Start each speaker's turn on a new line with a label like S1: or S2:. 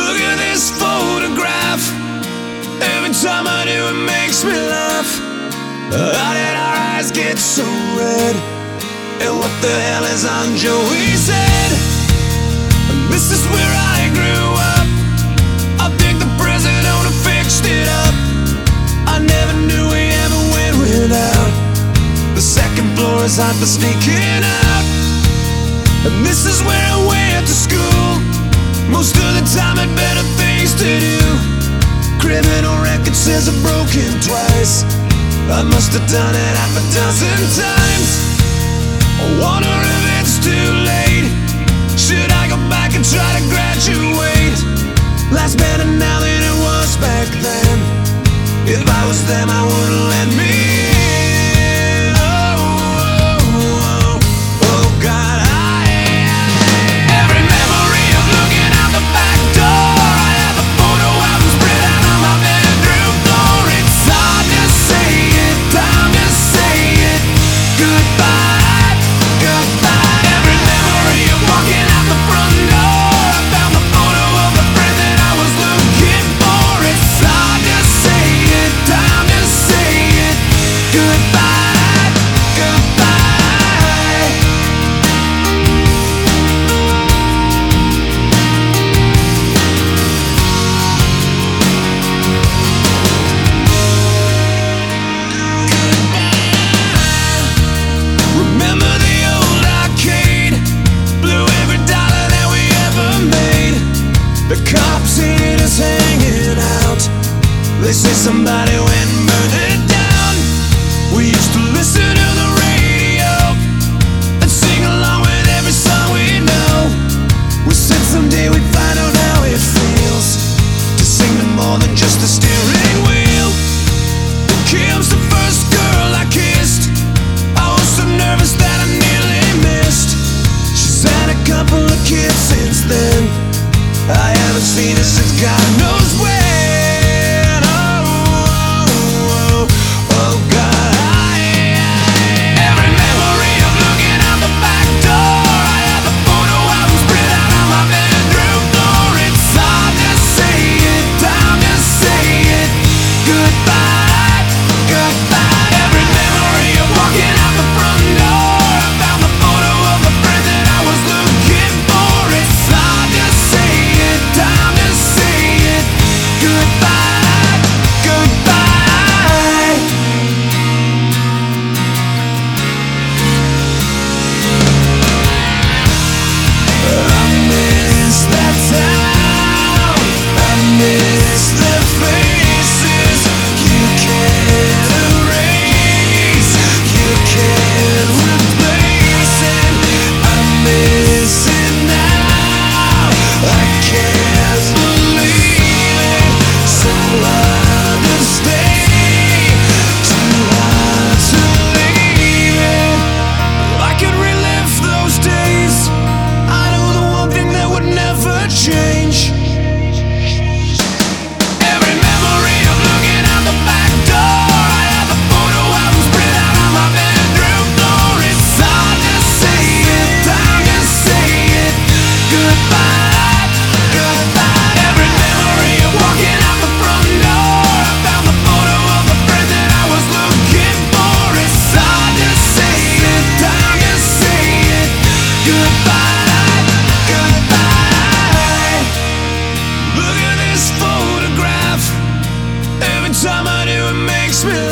S1: Look at this photograph. Every time I do it makes me laugh. How did our eyes get so red? And what the hell is on Joey's head? And this is where I grew up. I think the president fixed it up. I never knew we ever went without. The second floor is hot for sneaking out. And this is where I went to school. Most of the time had better things to do. Criminal record says I've broken twice. I must have done it half a dozen times. I wonder if it's too late. Should I go back and try to graduate? Life's better now than it was back then. If I was them, I wouldn't let me in. Oh God, every memory of looking out the back door. I have a photo album spread out on my bedroom floor. It's hard to say it, time to say it. Goodbye, goodbye. Every memory of walking out the front door. I found the photo of the friend that I was looking for. It's hard to say it, time to say it. Goodbye, goodbye. Remember the old arcade? Blew every dollar that we ever made. The cops see us hanging out. They say somebody went and burned it down. We used to listen to the radio and sing along with every song we know. We said someday we'd find out how it feels to sing to more than just a steering wheel. Then Kim's the first girl I kissed. I was so nervous that I nearly missed. She's had a couple of kids since then. I haven't seen her since God knows when. Oh God, every memory of looking out the back door. I have a photo album spread out on my bedroom floor. It's hard to say it, time to say it. Goodbye, goodbye. Every memory of walking out the front door. I found the photo of the friend that I was looking for. It's hard to say it, time to say it. Goodbye, goodbye. I miss that town. I miss the faces you can't erase, you can't replace it. I miss it now. I can't believe it. So hard to stay, too hard to leave it. If I could relive those days, I know the one thing that would never change. Every memory of looking out the back door. I have a photo album spread out on my bedroom floor. It's hard to say it, time to say it. Goodbye, goodbye. Every memory of walking out the front door. I found the photo of the friend that I was looking for. It's hard to say it, time to say it. Goodbye, goodbye. Look at this photograph. Every time I do it makes me laugh.